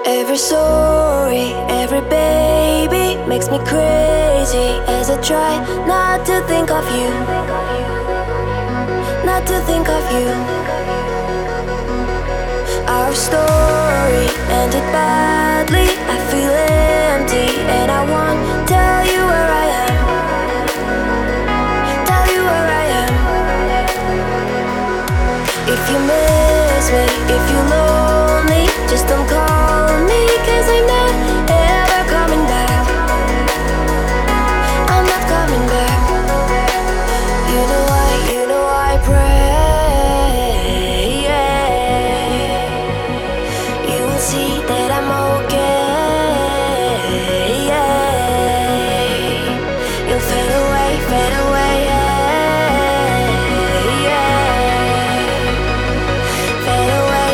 Every story, every baby makes me crazy as I try not to think of you, not to think of you. Our story ended badly, I feel empty and I won't tell you where I am, tell you where I am. If you miss me, if you're lonely, just don't call me, 'cause I'm not ever coming back. I'm not coming back. You know I pray, yeah. You will see that I'm okay, yeah. You'll fade away, yeah, yeah. Fade away,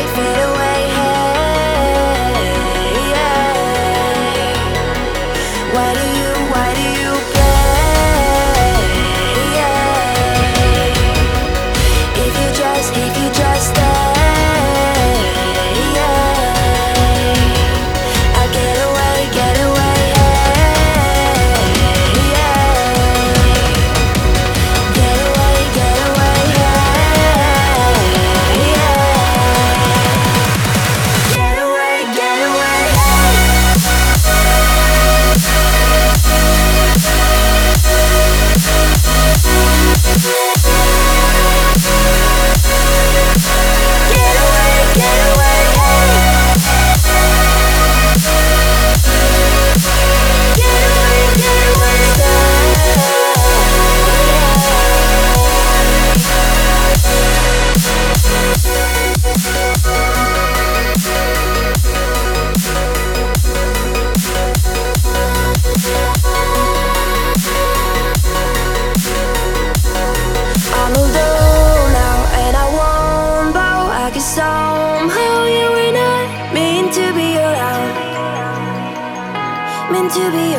hey, yeah. Why do you play? Yeah. If you just stay, yeah. I get away, hey, yeah. Get away, hey, yeah. Get away, I'm alone now and I won't bow. I guess somehow you were not meant to be around, meant to be